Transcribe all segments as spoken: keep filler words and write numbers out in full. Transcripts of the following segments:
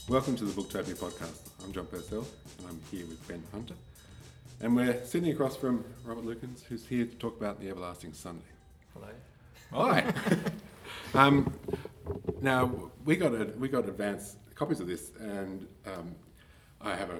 Welcome to the Booktopia podcast. I'm John Purcell and I'm here with Ben Hunter. And we're sitting across from Robert Lukens, who's here to talk about The Everlasting Sunday. Hello. Hi. um, now, we got a, we got advance copies of this, and um, I have a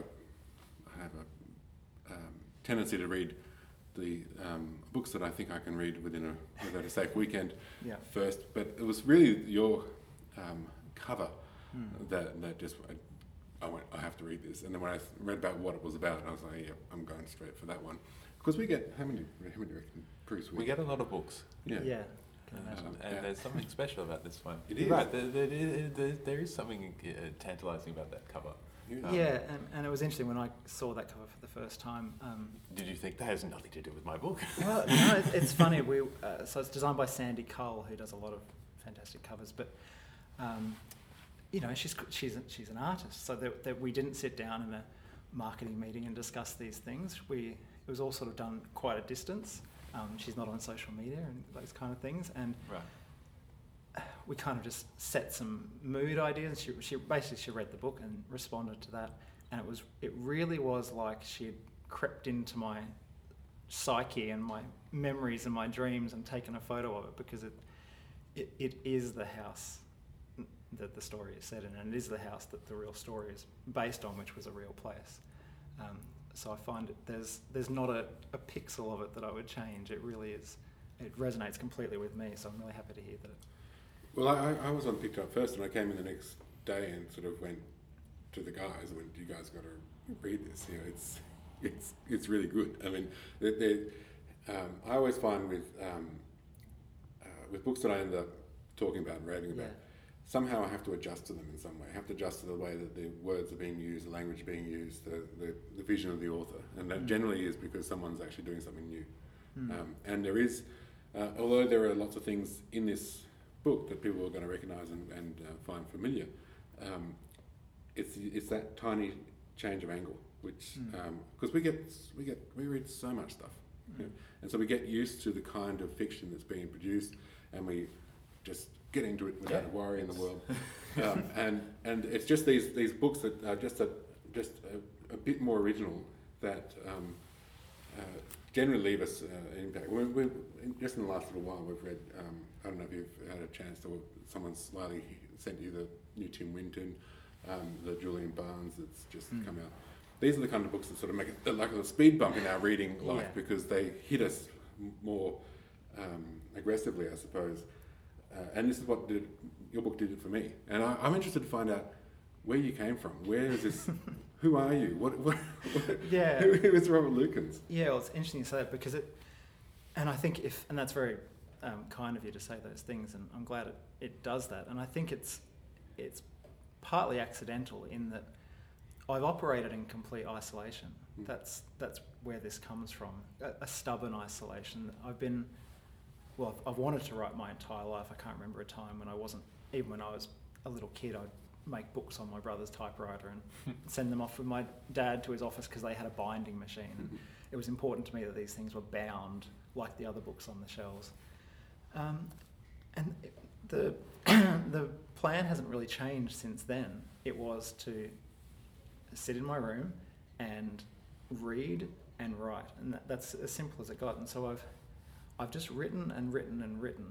I have a um, tendency to read the um, books that I think I can read within a within a safe weekend Yeah. first. But it was really your um, cover Mm. that that just I, I went I have to read this, and then when I read about what it was about, I was like, yeah, I'm going straight for that one, because we get how many how many proofs We get a lot of books, yeah. Yeah. Can um, imagine. and Yeah. there's something special about this one. It You're is. right. There, there, there, there, there is something uh, tantalising about that cover. Yeah. Um, Yeah, and, and it was interesting when I saw that cover for the first time. Um, Did you think that has nothing to do with my book? well, no, it's, it's funny. We uh, so it's designed by Sandy Cole, who does a lot of fantastic covers. But um, you know, she's she's she's an artist, so that, that we didn't sit down in a marketing meeting and discuss these things. We it was all sort of done quite a distance. Um, she's not on social media and those kind of things, and Right. we kind of just set some mood ideas. She, she basically she read the book and responded to that, and it was it really was like she had crept into my psyche and my memories and my dreams and taken a photo of it, because it it, it is the house that the story is set in, and it is the house that the real story is based on, which was a real place. Um, so I find it, there's there's not a, a pixel of it that I would change. It really is. It resonates completely with me, so I'm really happy to hear that. Well, I, I was on Picked Up first, and I came in the next day and sort of went to the guys and went, "You guys got to read this. You know, it's it's it's really good." I mean, they, they, um, I always find with um, uh, with books that I end up talking about and raving about, Yeah. somehow I have to adjust to them in some way. I have to adjust to the way that the words are being used, the language being used, the the, the vision of the author, and that Mm. generally is because someone's actually doing something new. Mm. Um, and there is, uh, although there are lots of things in this book that people are going to recognise and, and uh, find familiar, um, it's it's that tiny change of angle, which because Mm. we get we get we read so much stuff, you know, and so we get used to the kind of fiction that's being produced, and we just get into it without Yeah. a worry in the world, um, and and it's just these these books that are just a just a, a bit more original that. Um, uh, generally leave us uh, an impact. We, we, just in the last little while, we've read, um, I don't know if you've had a chance to, someone slightly sent you the new Tim Winton, um, the Julian Barnes that's just Mm. come out. These are the kind of books that sort of make it like a speed bump in our reading life, Yeah. because they hit us m- more um, aggressively, I suppose. Uh, and this is what did, your book did it for me. And I, I'm interested to find out where you came from. Where is this? Who are you? What? what, what Yeah. Who, who is Robert Lukens? Yeah, well, it's interesting you say that, because it, and I think if, and that's very um, kind of you to say those things, and I'm glad it, it does that. And I think it's it's partly accidental in that I've operated in complete isolation. Mm. That's that's where this comes from, a, a stubborn isolation. I've been, well, I've, I've wanted to write my entire life. I can't remember a time when I wasn't, even when I was a little kid, I'd make books on my brother's typewriter and send them off with my dad to his office because they had a binding machine. And it was important to me that these things were bound like the other books on the shelves. Um, and it, the the plan hasn't really changed since then. It was to sit in my room and read and write, and that, that's as simple as it got. And so I've I've just written and written and written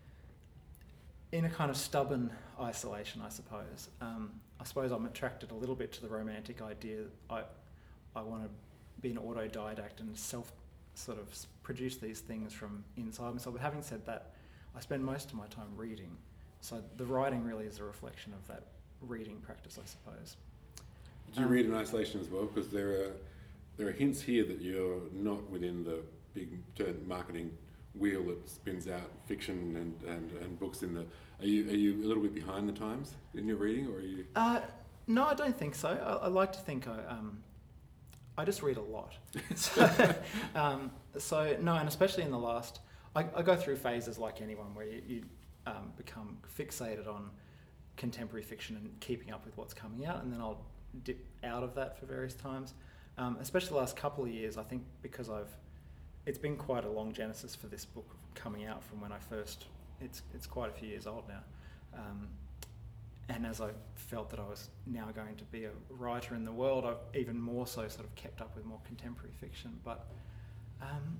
in a kind of stubborn isolation, I suppose. Um, I suppose I'm attracted a little bit to the romantic idea. I I want to be an autodidact and self sort of s- produce these things from inside myself. But having said that, I spend most of my time reading. So the writing really is a reflection of that reading practice, I suppose. Do you Um, read in isolation as well? Because there are there are hints here that you're not within the big turn marketing wheel that spins out fiction and, and, and books in the. Are you are you a little bit behind the times in your reading, or are you? Uh, no, I don't think so. I, I like to think I um, I just read a lot. so, um, so no, and especially in the last, I, I go through phases like anyone where you, you um, become fixated on contemporary fiction and keeping up with what's coming out, and then I'll dip out of that for various times. Um, especially the last couple of years, I think, because I've, it's been quite a long genesis for this book coming out from when I first. It's it's quite a few years old now, um, and as I felt that I was now going to be a writer in the world, I've even more so sort of kept up with more contemporary fiction. But um,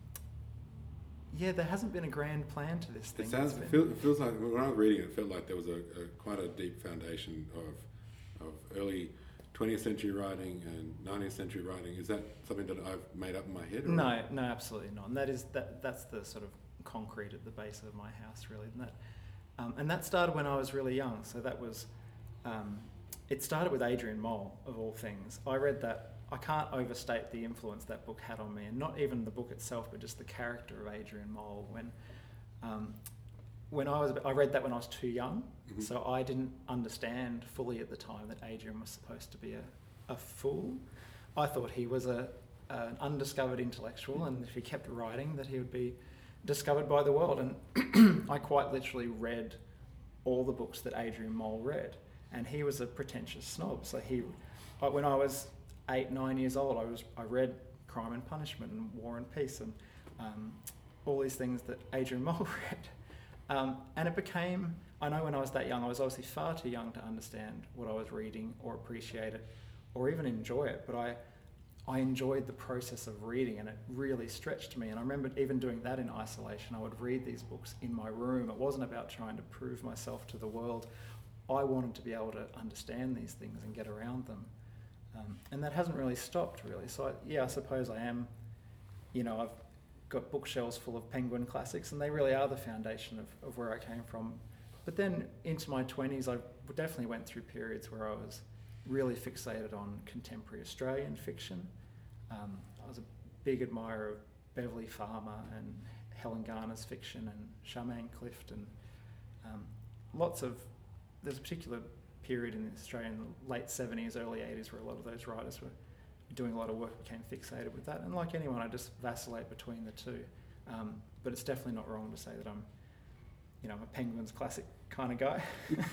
yeah, there hasn't been a grand plan to this thing. It sounds. It, feel, it feels like when I was reading it, it felt like there was a, a quite a deep foundation of of early twentieth century writing and nineteenth century writing. Is that something that I've made up in my head? Or? No, no, absolutely not. And that is that. That's the sort of concrete at the base of my house, really. And that, um, and that started when I was really young. So that was, um, it started with Adrian Mole, of all things. I read that. I can't overstate the influence that book had on me, and not even the book itself, but just the character of Adrian Mole. When, um, when I was, I read that when I was too young, mm-hmm. so I didn't understand fully at the time that Adrian was supposed to be a, a fool. I thought he was a an undiscovered intellectual, and if he kept writing, that he would be discovered by the world. And I quite literally read all the books that Adrian Mole read, and he was a pretentious snob. So he, when I was eight, nine years old, I was I read Crime and Punishment and War and Peace and um, all these things that Adrian Mole read. Um, and it became, I know when I was that young, I was obviously far too young to understand what I was reading or appreciate it or even enjoy it, but I I enjoyed the process of reading, and it really stretched me. And I remember even doing that in isolation. I would read these books in my room. It wasn't about trying to prove myself to the world. I wanted to be able to understand these things and get around them. Um, and that hasn't really stopped, really. So, I, yeah, I suppose I am, you know, I've got bookshelves full of Penguin classics, and they really are the foundation of, of where I came from. But then into my twenties, I definitely went through periods where I was really fixated on contemporary Australian fiction. Um, I was a big admirer of Beverly Farmer and Helen Garner's fiction and Charmaine Clift, and um, lots of, there's a particular period in Australia in the late seventies, early eighties where a lot of those writers were doing a lot of work, became fixated with that. And like anyone, I just vacillate between the two. Um, but it's definitely not wrong to say that I'm, you know, I'm a Penguins classic kind of guy.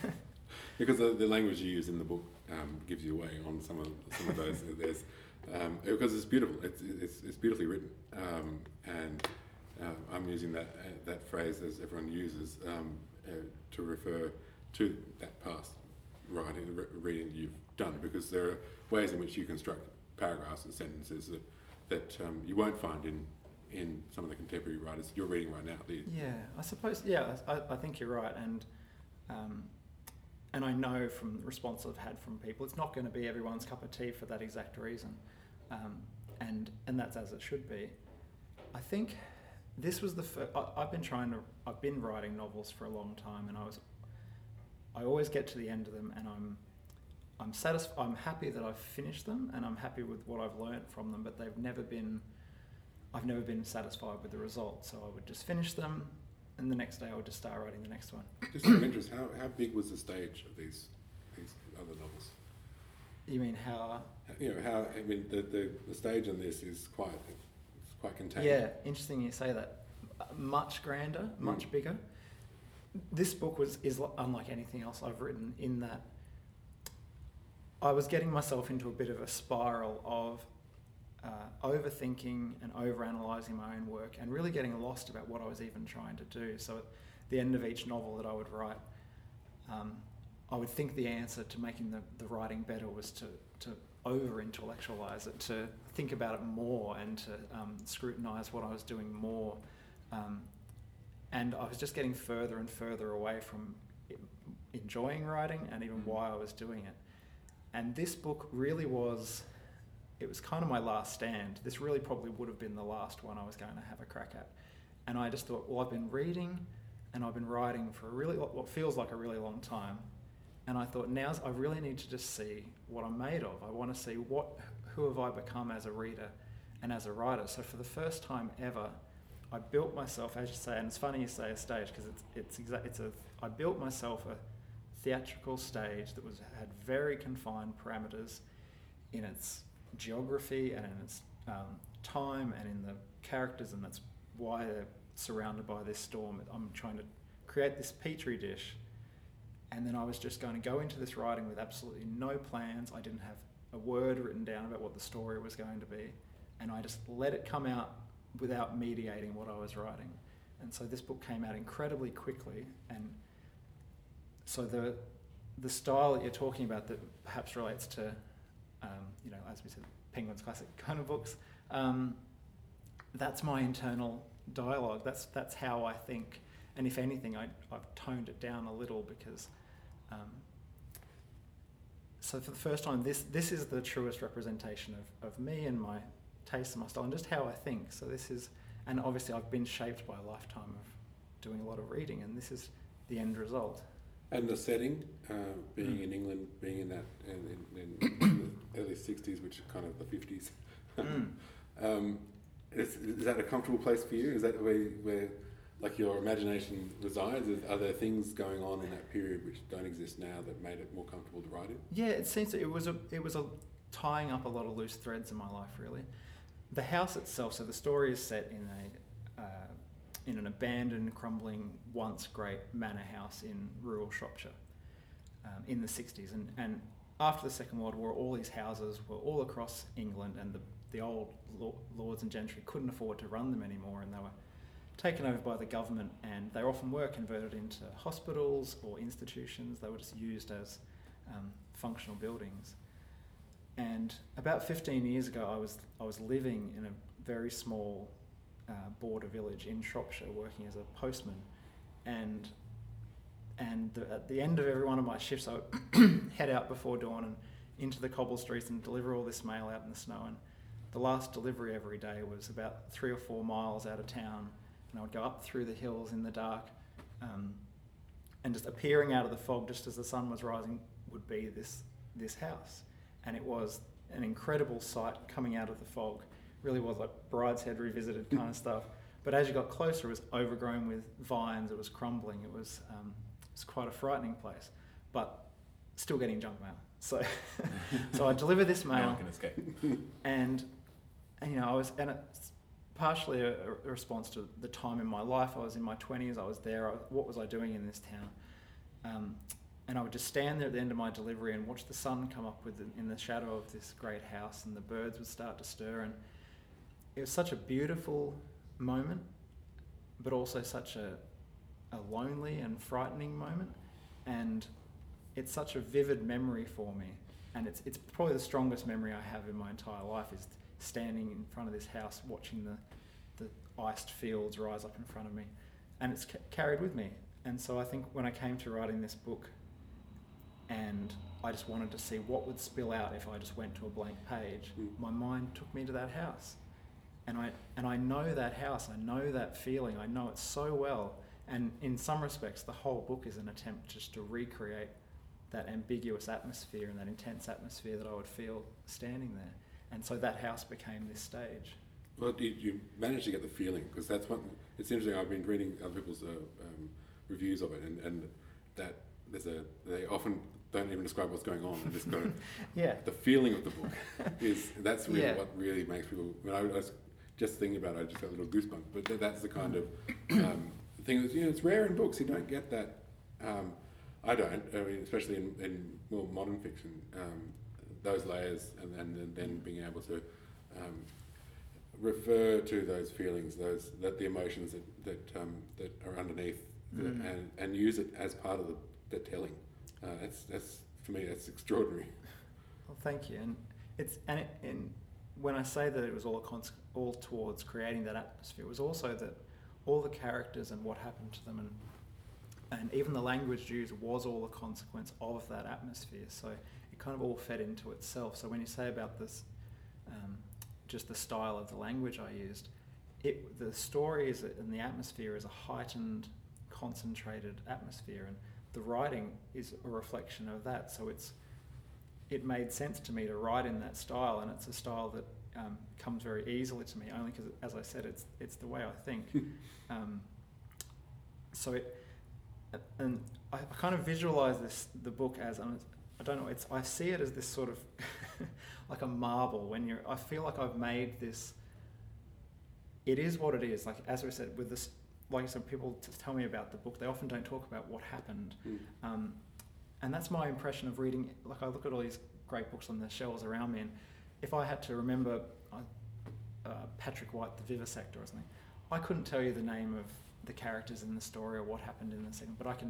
Because the, the language you use in the book um, gives you away on some of some of those. There's um, because it's beautiful. It's it's, it's beautifully written, um, and uh, I'm using that uh, that phrase as everyone uses um, uh, to refer to that past writing, re- reading you've done, because there are ways in which you construct paragraphs and sentences that that um, you won't find in in some of the contemporary writers you're reading right now. The, yeah, I suppose. Yeah, I, I think you're right, and. Um, And I know from the response I've had from people, it's not going to be everyone's cup of tea for that exact reason. Um, and and that's as it should be. I think this was the first, I've been trying to, I've been writing novels for a long time, and I was, I always get to the end of them and I'm, I'm satisfied, I'm happy that I've finished them, and I'm happy with what I've learnt from them, but they've never been, I've never been satisfied with the result. So I would just finish them, and the next day I would just start writing the next one. Just out of interest, how, how big was the stage of these these other novels? You mean how? You know, how, I mean, the, the, the stage on this is quite, it's quite contained. Yeah, interesting you say that. Much grander, much mm. bigger. This book was is unlike anything else I've written in that I was getting myself into a bit of a spiral of Uh, overthinking and overanalyzing my own work, and really getting lost about what I was even trying to do. So at the end of each novel that I would write, um, I would think the answer to making the, the writing better was to, to over-intellectualize it, to think about it more, and to um, scrutinize what I was doing more. Um, and I was just getting further and further away from enjoying writing and even why I was doing it. And this book really was... It was kind of my last stand. This really probably would have been the last one I was going to have a crack at. And I just thought, well, I've been reading and I've been writing for a really, what feels like a really long time. And I thought, now I really need to just see what I'm made of. I want to see what, who have I become as a reader and as a writer. So for the first time ever, I built myself, as you say, and it's funny you say a stage, because it's it's exact. It's a. I built myself a theatrical stage that was had very confined parameters in its geography and in its um, time and in the characters, and that's why they're surrounded by this storm. I'm trying to create this petri dish, and then I was just going to go into this writing with absolutely no plans. I didn't have a word written down about what the story was going to be, and I just let it come out without mediating what I was writing. And so this book came out incredibly quickly, and so the the style that you're talking about that perhaps relates to, um, you know, as we said, Penguin's classic kind of books, um, that's my internal dialogue. That's that's how I think. And if anything, I, I've toned it down a little because, um, so for the first time, this this is the truest representation of, of me and my taste and my style and just how I think. So this is, and obviously I've been shaped by a lifetime of doing a lot of reading, and this is the end result. And the setting, uh, being Mm. in England, being in that in, in, in the early sixties, which is kind of the fifties, Mm. um, is, is that a comfortable place for you? Is that where, where like your imagination resides? Is, are there things going on in that period which don't exist now that made it more comfortable to write in? Yeah, it seems that it was a it was a tying up a lot of loose threads in my life, really. The house itself, so the story is set in a uh, in an abandoned, crumbling, once great manor house in rural Shropshire um, in the sixties. And, and after the Second World War, all these houses were all across England, and the, the old lo- lords and gentry couldn't afford to run them anymore, and they were taken over by the government, and they often were converted into hospitals or institutions. They were just used as um, functional buildings. And about fifteen years ago, I was I was living in a very small uh, border village in Shropshire, working as a postman, and and the, at the end of every one of my shifts, I would head out before dawn and into the cobble streets and deliver all this mail out in the snow. And the last delivery every day was about three or four miles out of town, and I would go up through the hills in the dark, um, and just appearing out of the fog just as the sun was rising would be this this house. And it was an incredible sight coming out of the fog. Really was like Brideshead Revisited kind of stuff. But as you got closer, it was overgrown with vines. It was crumbling. It was um, it was quite a frightening place, but still getting junk mail. So, so I delivered this mail. No one can escape. And, and you know, I was, and it's partially a, a response to the time in my life. I was in my twenties. I was there. I, what was I doing in this town? Um, And I would just stand there at the end of my delivery and watch the sun come up with the, in the shadow of this great house, and the birds would start to stir. And it was such a beautiful moment, but also such a, a lonely and frightening moment. And it's such a vivid memory for me. And it's it's probably the strongest memory I have in my entire life, is standing in front of this house, watching the, the iced fields rise up in front of me. And it's ca- carried with me. And so I think when I came to writing this book, and I just wanted to see what would spill out if I just went to a blank page, Mm. my mind took me to that house. And I and I know that house, I know that feeling, I know it so well. And in some respects, the whole book is an attempt just to recreate that ambiguous atmosphere and that intense atmosphere that I would feel standing there. And so that house became this stage. Well, you, you managed to get the feeling, because that's one. It's interesting. I've been reading other people's uh, um, reviews of it, and, and that there's a they often don't even describe what's going on. They just go, Yeah. the feeling of the book is that's really Yeah. what really makes people. When I was just thinking about it, I just got a little goosebump. But th- that's the kind of um, thing that, you know, it's rare in books. You don't get that. Um, I don't. I mean, especially in, in more modern fiction, um, those layers, and, and then being able to um, refer to those feelings, those that the emotions that that, um, that are underneath, the, Mm. and and use it as part of the, the telling. Uh, that's that's for me. That's extraordinary. Well, thank you. And it's and, it, and when I say that it was all a cons- all towards creating that atmosphere, it was also that all the characters and what happened to them, and and even the language used was all a consequence of that atmosphere. So it kind of all fed into itself. So when you say about this, um, just the style of the language I used, it the story is and the atmosphere is a heightened, concentrated atmosphere, and the writing is a reflection of that. So it's it made sense to me to write in that style, and it's a style that um, comes very easily to me, only because, as I said, it's it's the way I think. um, so it, and I, I kind of visualize this the book as um, I don't know. It's I see it as this sort of like a marble. When you're, I feel like I've made this. It is what it is. Like as we said, with this, like I said, people t- tell me about the book. They often don't talk about what happened. Mm. Um, And that's my impression of reading. Like I look at all these great books on the shelves around me, and if I had to remember uh, uh, Patrick White, The Vivisector or something, I couldn't tell you the name of the characters in the story or what happened in the second, but I can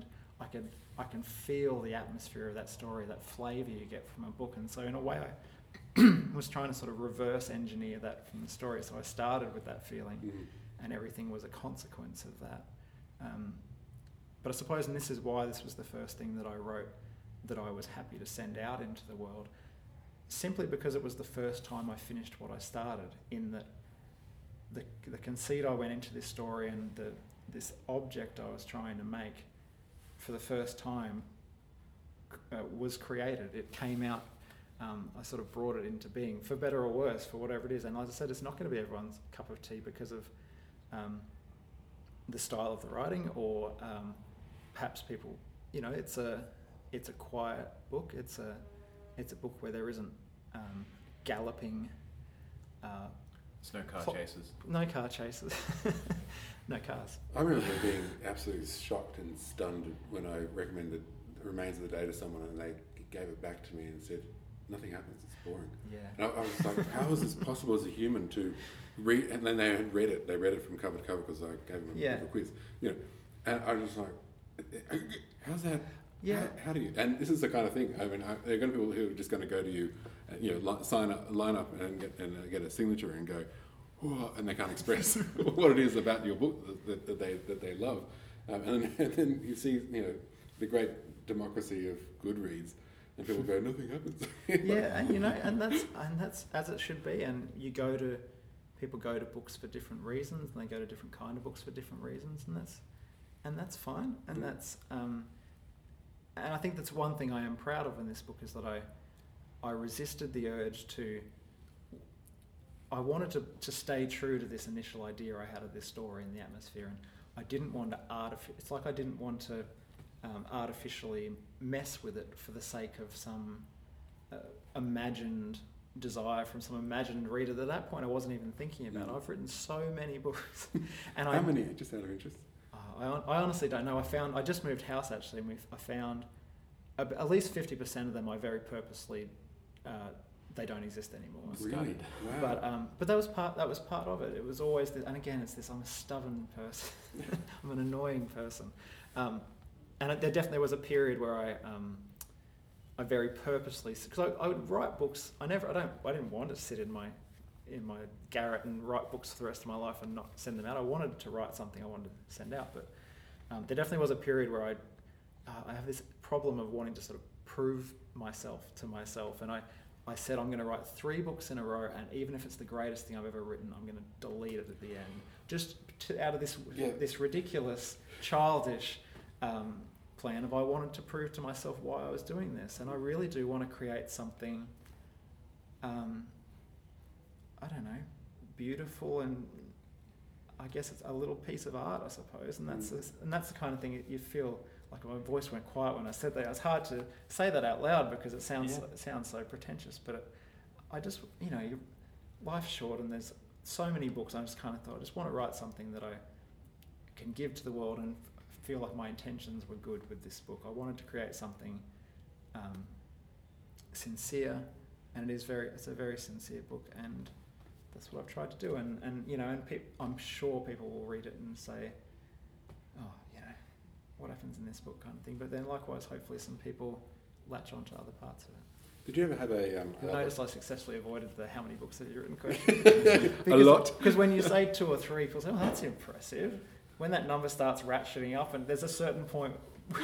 I could I can feel the atmosphere of that story, that flavour you get from a book. And so in a way I was trying to sort of reverse engineer that from the story. So I started with that feeling Mm. and everything was a consequence of that. Um, but I suppose, and this is why this was the first thing that I wrote that I was happy to send out into the world, simply because it was the first time I finished what I started, in that the, the conceit I went into this story and the this object I was trying to make for the first time uh, was created. It came out, um, I sort of brought it into being, for better or worse, for whatever it is. And as I said, it's not going to be everyone's cup of tea because of um, the style of the writing, or um, perhaps people, you know, it's a it's a quiet book. It's a it's a book where there isn't um, galloping. Uh, There's no car Cl- chases. no car chases. No cars. I remember being absolutely shocked and stunned when I recommended The Remains of the Day to someone and they gave it back to me and said, nothing happens, it's boring. Yeah. And I, I was like, how is this possible as a human to read? And then they had read it. They read it from cover to cover because I gave them a, Yeah. a quiz. You know, and I was just like, how's that? Yeah. How, how do you? And this is the kind of thing. I mean, I, there are going to be people who are just going to go to you, and, you know, li- sign up, line up, and get and uh, get a signature and go, oh, and they can't express what it is about your book that, that they that they love. Um, and, then, and then you see, you know, the great democracy of Goodreads, and people go, nothing happens. Yeah, and you know, and that's and that's as it should be. And you go to people go to books for different reasons, and they go to different kind of books for different reasons, and that's and that's fine. And Mm. that's um, and I think that's one thing I am proud of in this book, is that I I resisted the urge to. I wanted to, to stay true to this initial idea I had of this story and the atmosphere, and I didn't want to artific- It's like I didn't want to um, artificially mess with it for the sake of some uh, imagined desire from some imagined reader that at that point I wasn't even thinking about. Mm. I've written so many books, and How I many? Just out of interest. uh, I, hon- I honestly don't know. I found I just moved house actually, and we I found ab- at least fifty percent of them I very purposely. Uh, they don't exist anymore. Really? Wow. But um, but that was part that was part of it. It was always this, and again, it's this. I'm a stubborn person. I'm an annoying person, um, and it, there definitely was a period where I um, I very purposely, because I, I would write books. I never I don't I didn't want to sit in my in my garret and write books for the rest of my life and not send them out. I wanted to write something I wanted to send out, but um, there definitely was a period where I uh, I have this problem of wanting to sort of prove myself to myself, and I. I said I'm going to write three books in a row, and even if it's the greatest thing I've ever written, I'm going to delete it at the end, just to, out of this Yeah. this ridiculous, childish um, plan of I wanted to prove to myself why I was doing this, and I really do want to create something. Um, I don't know, beautiful, and I guess it's a little piece of art, I suppose, and that's Mm. and that's the kind of thing that you feel. Like my voice went quiet when I said that. It's hard to say that out loud because it sounds Yeah. it sounds so pretentious. But it, I just, you know, you, life's short and there's so many books. I just kind of thought I just want to write something that I can give to the world and f- feel like my intentions were good with this book. I wanted to create something um, sincere, and it is very it's a very sincere book, and that's what I've tried to do. And and you know, and pe- I'm sure people will read it and say, oh, you know, what happens in this book kind of thing. But then likewise, hopefully some people latch onto other parts of it. Did you ever have a... Um, I a- noticed I successfully avoided the how many books have you written question. A lot. Because when you say two or three, people say, oh, that's impressive. When that number starts ratcheting up, and there's a certain point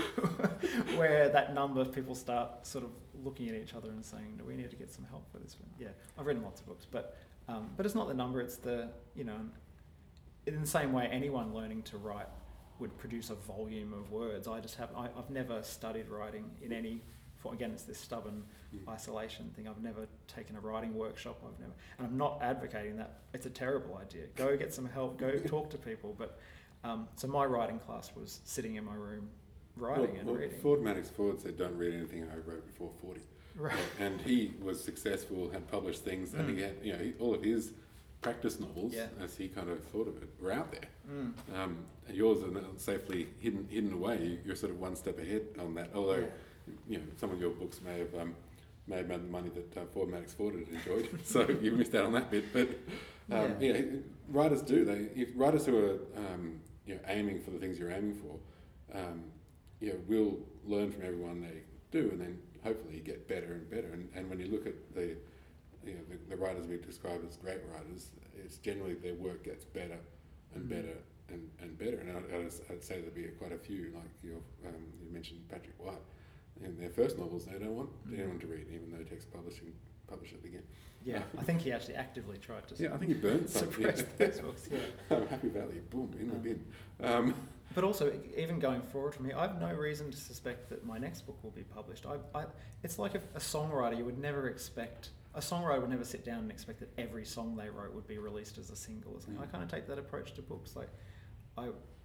where that number, people start sort of looking at each other and saying, do we need to get some help for this one? Yeah, I've written lots of books, but um, but it's not the number, it's the, you know, in the same way anyone learning to write would produce a volume of words. I just have, I, I've never studied writing in any form. Again, it's this stubborn Mm. isolation thing. I've never taken a writing workshop. I've never, and I'm not advocating that. It's a terrible idea. Go get some help. Go talk to people. But um, so my writing class was sitting in my room, writing well, and well, reading. Ford Madox Ford said, don't read anything I wrote before forty. Right. And he was successful, had published things, and Mm. he had, you know, he, all of his practice novels, Yeah. as he kind of thought of it, were out there. Mm. Um, and yours are now safely hidden hidden away. You, you're sort of one step ahead on that. Although, Yeah. you know, some of your books may have um, may have made the money that uh, Ford Madox Ford had enjoyed, so you missed out on that bit. But um, Yeah. yeah. writers do. They if writers who are um, you know aiming for the things you're aiming for. Um, you know, will learn from everyone they do, and then hopefully you get better and better. And, and when you look at the, you know, the, the writers we describe as great writers, it's generally their work gets better and Mm. better and, and better. And I'd, I'd, I'd say there'd be quite a few, like your, um, you mentioned Patrick White. In their first novels, they don't want Mm. anyone to read, even though Text Publishing published it again. Yeah, I think he actually actively tried to Yeah, I think he burned some. suppress Yeah. those books. Yeah. Oh, Happy Valley, boom, in the Um, bin. Um, But also, even going forward from here, I have no reason to suspect that my next book will be published. I, I, it's like a, a songwriter, you would never expect, a songwriter would never sit down and expect that every song they wrote would be released as a single. Or something. Mm. I kind of take that approach to books. Like, I,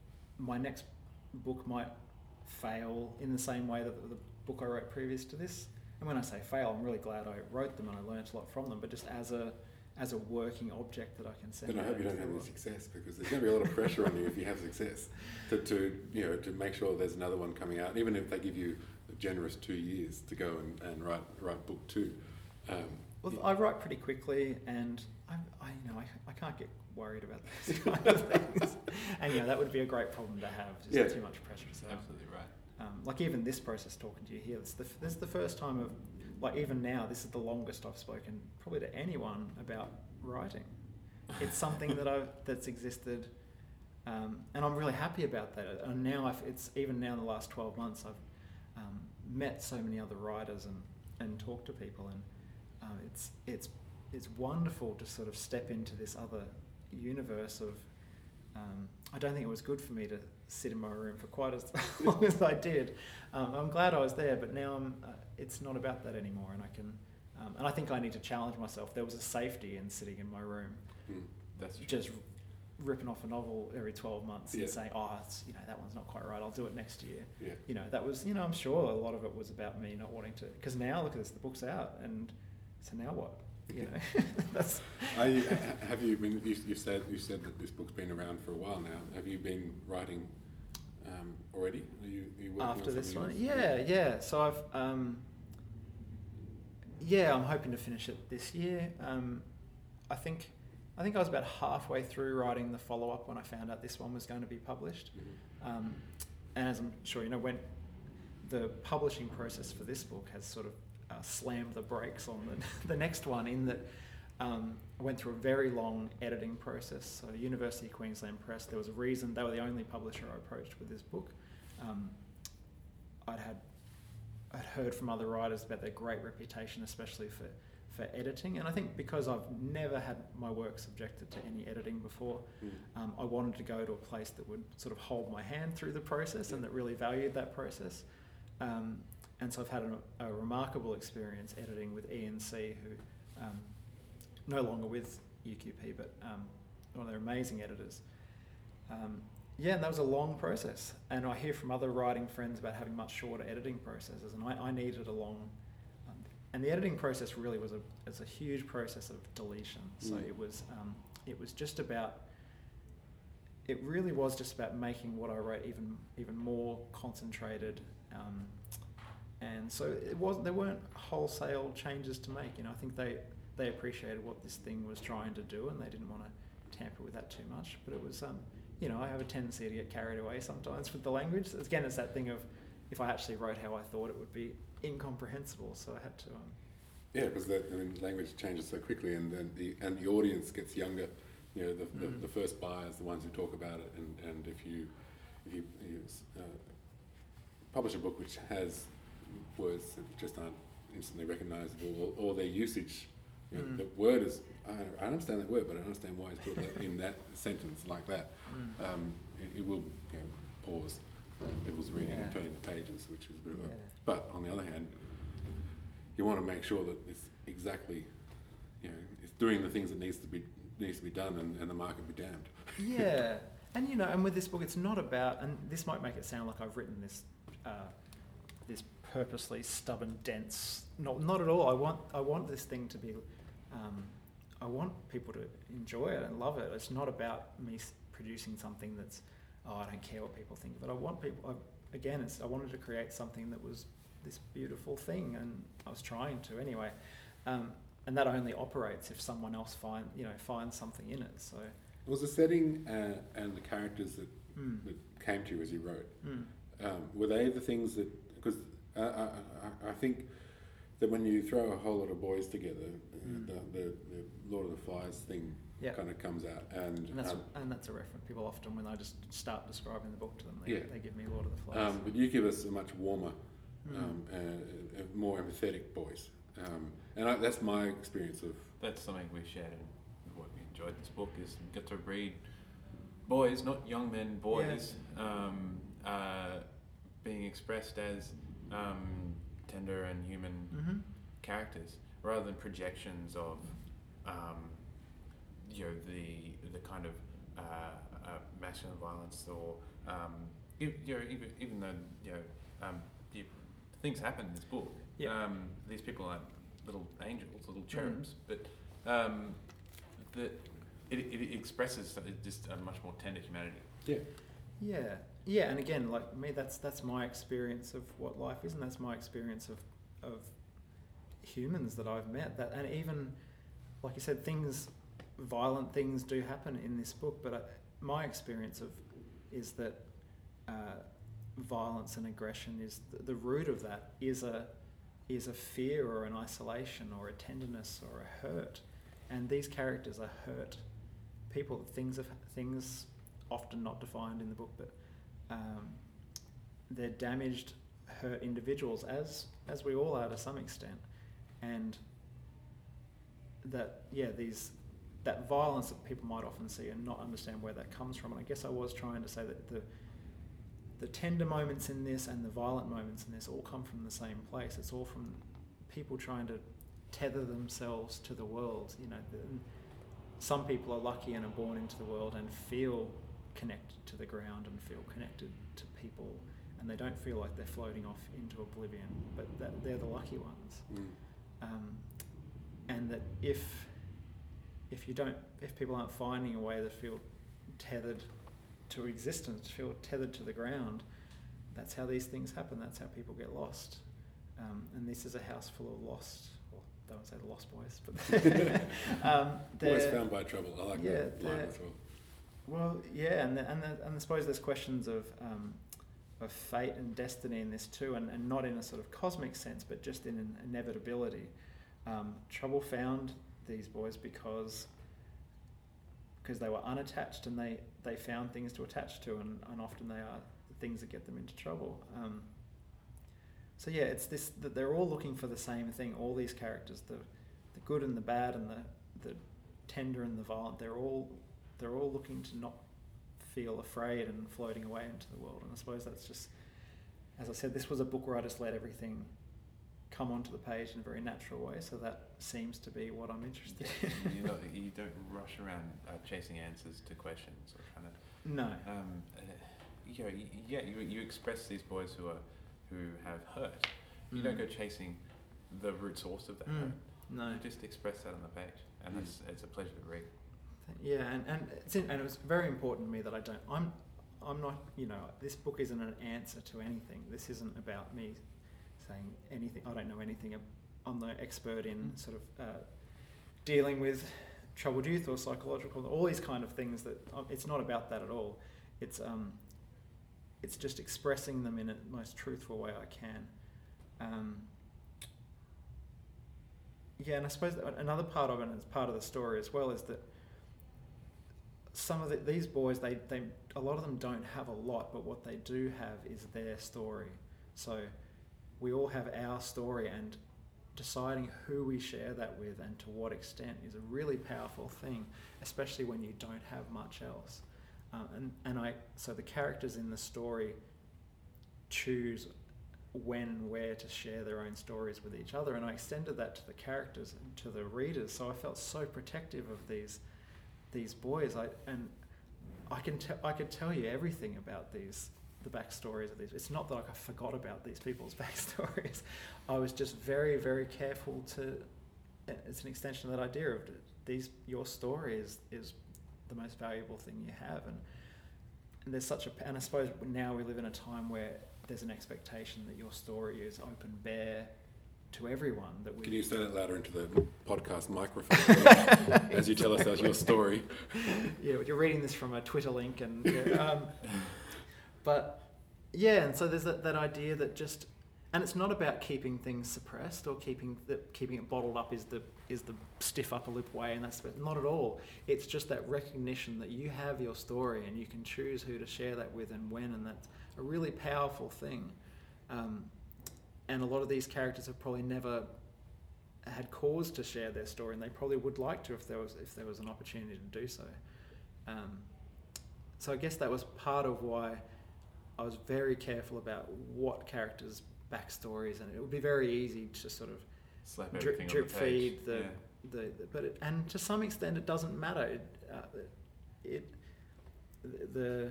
my next book might fail in the same way that the, the book I wrote previous to this. And when I say fail, I'm really glad I wrote them and I learnt a lot from them, but just as a as a working object that I can send. Then I out hope you into don't the have any world. success, because there's going to be a lot of pressure on you if you have success to, to you know to make sure there's another one coming out, even if they give you a generous two years to go and, and write write book two. Um, Well, yeah. I write pretty quickly, and I, I you know, I, I can't get worried about those kind of things. And you know, that would be a great problem to have. Just Yeah. too much pressure. So, Absolutely right. um, like even this process, talking to you here, it's the this is the first time of, like even now, this is the longest I've spoken probably to anyone about writing. It's something that I've that's existed, um, and I'm really happy about that. And now, I've, it's even now in the last twelve months, I've um, met so many other writers and and talked to people, and um, it's it's it's wonderful to sort of step into this other universe of. Um, I don't think it was good for me to sit in my room for quite as long as I did. Um, I'm glad I was there, but now I'm, uh, it's not about that anymore, and I can. Um, and I think I need to challenge myself. There was a safety in sitting in my room, Mm. That's true. just ripping off a novel every twelve months Yeah. and saying, "Oh, it's, you know, that one's not quite right. I'll do it next year." Yeah. You know, that was, you know, I'm sure a lot of it was about me not wanting to. Because now, look at this, the book's out, and so now what? You know, that's. Are you, ha- have you been? You, you said you said that this book's been around for a while now. Have you been writing um, already? Are you, are you working After on this something one, else? yeah, yeah. So I've, um, yeah, I'm hoping to finish it this year. Um, I think, I think I was about halfway through writing the follow-up when I found out this one was going to be published. Mhm. Um, and as I'm sure you know, when the publishing process for this book has sort of uh, slammed the brakes on the, the next one, in that um, I went through a very long editing process. So University of Queensland Press, there was a reason, they were the only publisher I approached with this book. Um, I'd had I'd heard from other writers about their great reputation, especially for, for editing. And I think because I've never had my work subjected to any editing before, Mm. um, I wanted to go to a place that would sort of hold my hand through the process and that really valued that process. Um, and so I've had a, a remarkable experience editing with E N C, who um, no longer with U Q P, but um, one of their amazing editors. Um, yeah, and that was a long process. And I hear from other writing friends about having much shorter editing processes, and I, I needed a long. Um, and the editing process really was a it's a huge process of deletion. So Mm. it was um, it was just about. It really was just about making what I wrote even even more concentrated. Um, and so it wasn't. There weren't wholesale changes to make. You know, I think they they appreciated what this thing was trying to do, and they didn't want to tamper with that too much. But it was, um, you know, I have a tendency to get carried away sometimes with the language. Again, it's that thing of if I actually wrote how I thought, it would be incomprehensible. So I had to. Um, Yeah, because the I mean, language changes so quickly, and then the and the audience gets younger. You know, the, the, Mm. the first buyers, the ones who talk about it, and, and if you if you, you uh, publish a book which has words that just aren't instantly recognisable, or, or their usage, you know, Mm. the word is I, I understand that word, but I don't understand why it's put that in that sentence like that. mm. Um, it, it will you know, pause people's reading and Yeah. turning the pages, which is a bit of a. Yeah. But on the other hand, you want to make sure that it's exactly, you know, it's doing the things that needs to be needs to be done, and, and the market be damned. Yeah, and you know, and with this book, it's not about, and this might make it sound like I've written this, uh, this purposely stubborn, dense. Not, not at all. I want, I want this thing to be, um, I want people to enjoy it and love it. It's not about me s- producing something that's, oh, I don't care what people think. But I want people. I, again, it's, I wanted to create something that was this beautiful thing, and I was trying to anyway. Um, and that only operates if someone else find, you know, finds something in it. So. Was the setting uh, and the characters that, Mm. that came to you as you wrote, Mm. um, were they the things that, because I, I, I, I think that when you throw a whole lot of boys together, Mm. the, the, the Lord of the Flies thing Yeah. kind of comes out, and, And that's um, and that's a reference. People often, when I just start describing the book to them, they, Yeah. they give me Lord of the Flies. um, but you give us a much warmer, Mm. um, uh, uh, more empathetic boys, um, and I, that's my experience of. That's something we shared and what we enjoyed this book is we get to read boys, not young men, boys, um, uh, being expressed as um, tender and human Mm-hmm. characters rather than projections of um, you know the the kind of uh, uh, masculine violence or um, you, you know even even though you know um, you, things happen in this book. Yeah. Um, these people aren't little angels, little cherubs, mm. but um, that it, it expresses just a much more tender humanity. Yeah. Yeah, yeah, and again, like me, that's that's my experience of what life is, and that's my experience of of humans that I've met. That, and even like you said, things, violent things do happen in this book. But I, my experience of is that uh, violence and aggression is the, the root of that is a is a fear or an isolation or a tenderness or a hurt, and these characters are hurt people. Things of things. Often not defined in the book, but um, they're damaged, hurt individuals, as as we all are to some extent, and that yeah, these that violence that people might often see and not understand where that comes from. And I guess I was trying to say that the the tender moments in this and the violent moments in this all come from the same place. It's all from people trying to tether themselves to the world. You know, the, some people are lucky and are born into the world and feel connected to the ground and feel connected to people, and they don't feel like they're floating off into oblivion, but that they're the lucky ones. Mm. Um, and that if if you don't, if people aren't finding a way to feel tethered to existence, feel tethered to the ground, that's how these things happen. That's how people get lost. Um, and this is a house full of lost. Well, don't say the lost boys, but um, boys found by trouble. I like yeah, that line as well. Well, yeah, and the, and the, and I suppose there's questions of um, of fate and destiny in this too, and, and not in a sort of cosmic sense, but just in an inevitability. Um, trouble found these boys because because they were unattached, and they, they found things to attach to, and, and often they are the things that get them into trouble. Um, so yeah, it's this that they're all looking for the same thing. All these characters, the the good and the bad, and the the tender and the violent, they're all they're all looking to not feel afraid and floating away into the world. And I suppose that's just, as I said, this was a book where I just let everything come onto the page in a very natural way, so that seems to be what I'm interested in. you, don't, you don't rush around uh, chasing answers to questions or trying to... No. Um, uh, you know, y- yeah, you, you express these boys who are who have hurt. You Mm. don't go chasing the root source of that Mm. hurt. No. You just express that on the page, and Mm. it's, it's a pleasure to read. Yeah, and and it's in, and it was very important to me that I don't. I'm, I'm not. You know, this book isn't an answer to anything. This isn't about me saying anything. I don't know anything. I'm no expert in sort of uh, dealing with troubled youth or psychological, all these kind of things. That um, it's not about that at all. It's um, it's just expressing them in a most truthful way I can. Um, yeah, and I suppose that another part of it, as part of the story as well, is that some of the, these boys, they, they, a lot of them don't have a lot, but what they do have is their story. So we all have our story, and deciding who we share that with and to what extent is a really powerful thing, especially when you don't have much else. Um, and, and I, so the characters in the story choose when and where to share their own stories with each other, and I extended that to the characters and to the readers. So I felt so protective of these these boys. I and I can tell I could tell you everything about these the backstories of these. It's not that I forgot about these people's backstories. I was just very very careful to. It's an extension of that idea of these. Your story is is the most valuable thing you have, and and there's such a. And I suppose now we live in a time where there's an expectation that your story is open, bare to everyone. That we Can you say that louder into the podcast microphone as you tell us your story? Yeah, you're reading this from a Twitter link, and yeah, um, but yeah, and so there's that, that idea that just, and it's not about keeping things suppressed or keeping the, keeping it bottled up is the is the stiff upper lip way, and that's not at all. It's just that recognition that you have your story and you can choose who to share that with and when, and that's a really powerful thing. Um, and a lot of these characters have probably never had cause to share their story, and they probably would like to if there was if there was an opportunity to do so. Um, so I guess that was part of why I was very careful about what characters' backstories, and it would be very easy to sort of Slap drip, everything drip on the page. feed the, yeah. the, the but it, and to some extent it doesn't matter. It, uh, it the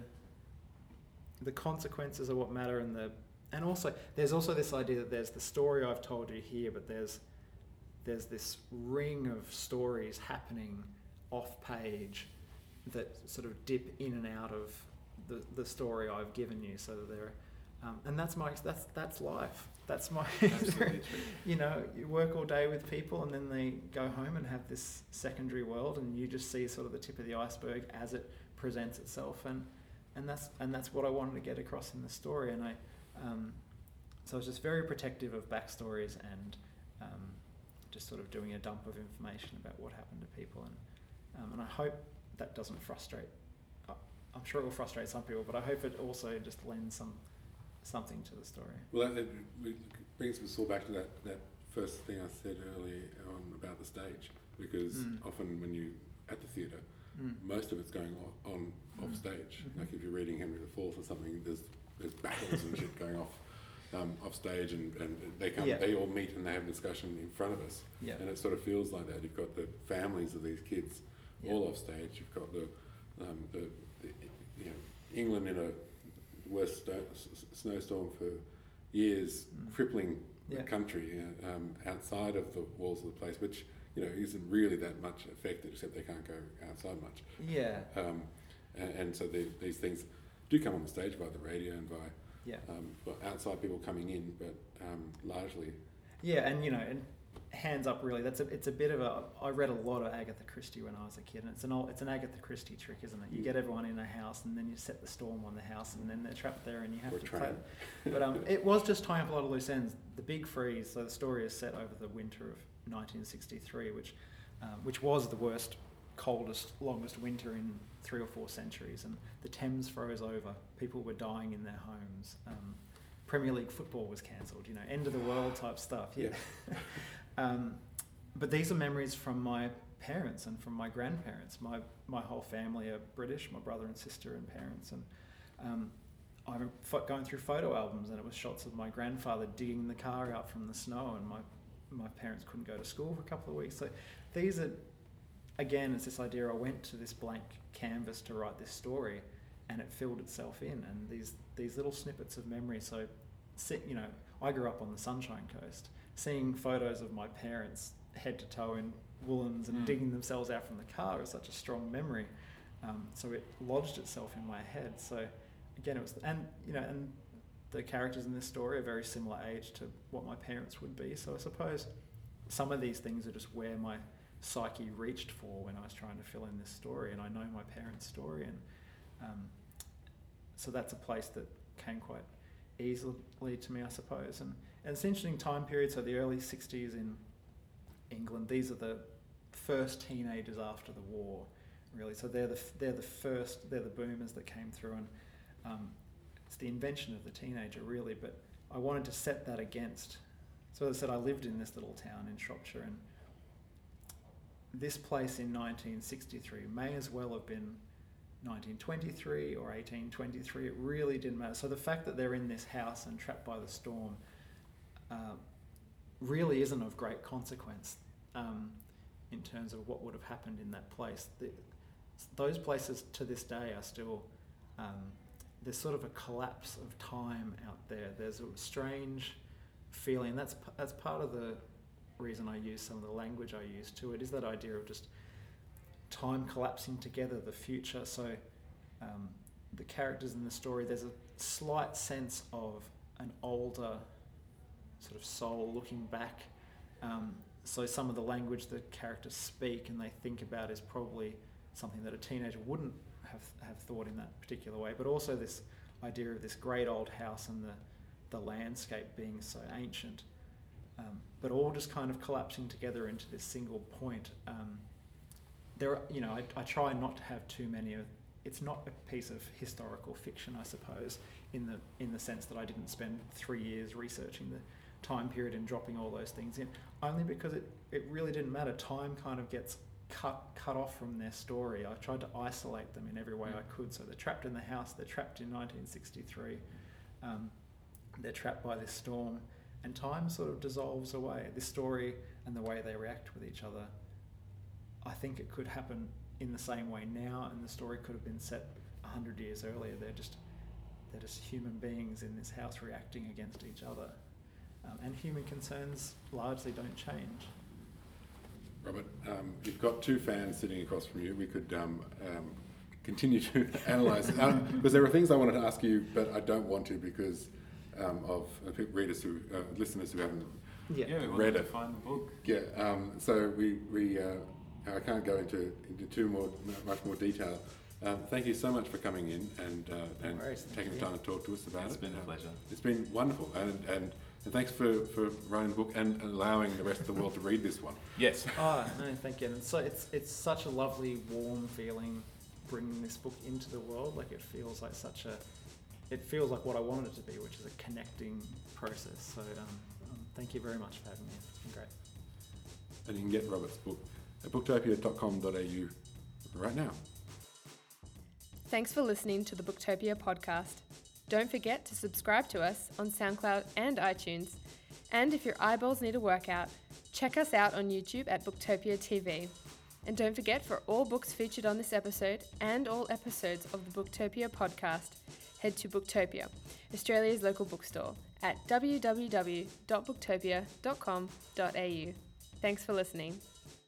the consequences are what matter, and the and also there's also this idea that there's the story I've told you here, but there's there's this ring of stories happening off page that sort of dip in and out of the, the story I've given you, so that they're um, and that's my that's that's life. That's my Absolutely true. You know, you work all day with people and then they go home and have this secondary world, and you just see sort of the tip of the iceberg as it presents itself, and and that's and that's what I wanted to get across in the story. And I um, so I was just very protective of backstories and um, just sort of doing a dump of information about what happened to people, and um, and I hope that doesn't frustrate. I'm sure it will frustrate some people, but I hope it also just lends some something to the story. Well, that, it brings us all back to that, that first thing I said earlier on about the stage, because Mm. often when you at the theatre, Mm. most of it's going on, on Mm. off stage. Mhm. Like if you're reading Henry the Fourth or something, there's there's battles and shit going off um, off stage, and, and they come, Yeah. they all meet and they have a discussion in front of us, Yeah. and it sort of feels like that. You've got the families of these kids Yeah. all off stage. You've got the um, the, the you know England in a worst sto- s- snowstorm for years, Mm. crippling Yeah. the country uh, um, outside of the walls of the place, which you know isn't really that much affected, except they can't go outside much. Yeah. Um, and, and so the, these things do come on the stage by the radio and by Yeah. um, by outside people coming in, but um, largely. Yeah, and you know, and hands up really. That's a it's a bit of a. I read a lot of Agatha Christie when I was a kid, and it's an old, it's an Agatha Christie trick, isn't it? You Mm. get everyone in a house, and then you set the storm on the house, and then they're trapped there, and you have Or to train. play. But um, it was just tying up a lot of loose ends. The big freeze. So the story is set over the winter of nineteen sixty-three, which um, which was the worst, coldest, longest winter in three or four centuries, and the Thames froze over. People were dying in their homes. Um, Premier League football was cancelled. You know, end of the world type stuff. Yeah. um, but these are memories from my parents and from my grandparents. My my whole family are British. My brother and sister and parents, and um, I remember fo- going through photo albums, and it was shots of my grandfather digging the car out from the snow, and my my parents couldn't go to school for a couple of weeks. So these are, again, it's this idea. I went to this blank canvas to write this story, and it filled itself in, and these these little snippets of memory. So, see, you know, I grew up on the Sunshine Coast, seeing photos of my parents head to toe in woolens and Mm. digging themselves out from the car is such a strong memory. Um, so it lodged itself in my head. So again, it was, and you know, and the characters in this story are very similar age to what my parents would be. So I suppose some of these things are just where my psyche reached for when I was trying to fill in this story, and I know my parents' story, and um, so that's a place that came quite easily to me, I suppose. And, and it's an interesting time period. So the early sixties in England, these are the first teenagers after the war, really. So they're the they're the first, they're the boomers that came through, and um, it's the invention of the teenager, really. But I wanted to set that against. So as I said, I lived in this little town in Shropshire, and this place in nineteen sixty-three may as well have been nineteen twenty-three or eighteen twenty-three. It really didn't matter. So the fact that they're in this house and trapped by the storm uh, really isn't of great consequence um, in terms of what would have happened in that place. The, those places to this day are still, um, there's sort of a collapse of time out there. There's a strange feeling. That's that's part of the reason I use some of the language I use to it, is that idea of just time collapsing together, the future. So um, the characters in the story, there's a slight sense of an older sort of soul looking back. Um, so some of the language the characters speak and they think about is probably something that a teenager wouldn't have, have thought in that particular way. But also this idea of this great old house and the, the landscape being so ancient, um, but all just kind of collapsing together into this single point. Um, there, are, you know, I, I try not to have too many of. It's not a piece of historical fiction, I suppose, in the in the sense that I didn't spend three years researching the time period and dropping all those things in, only because it, it really didn't matter. Time kind of gets cut cut off from their story. I tried to isolate them in every way I could. So they're trapped in the house, they're trapped in nineteen sixty-three, um, they're trapped by this storm, and time sort of dissolves away. This story and the way they react with each other, I think it could happen in the same way now, and the story could have been set a hundred years earlier. They're just they're just human beings in this house reacting against each other, um, and human concerns largely don't change. Robert, um, you've got two fans sitting across from you. We could um, um, continue to analyse it, um, because there are things I wanted to ask you, but I don't want to because um, of uh, readers who, uh, listeners who haven't Yeah, Yeah, we read wanted to it. find the book. Yeah, um, so we, we uh, I can't go into, into too more, much more detail. Um, thank you so much for coming in and uh, and worries, thank taking the you. time to talk to us about It's it. been a Um, pleasure. It's been wonderful, and, and, and thanks for, for writing the book and allowing the rest of the world to read this one. Yes. Oh no, thank you. And so it's it's such a lovely, warm feeling bringing this book into the world. Like it feels like such a, it feels like what I wanted it to be, which is a connecting process. So um, um, thank you very much for having me. It's been great. And you can get Robert's book at booktopia dot com dot a u right now. Thanks for listening to the Booktopia podcast. Don't forget to subscribe to us on SoundCloud and iTunes. And if your eyeballs need a workout, check us out on YouTube at Booktopia T V. And don't forget, for all books featured on this episode and all episodes of the Booktopia podcast, head to Booktopia, Australia's local bookstore, at w w w dot booktopia dot com dot a u. Thanks for listening.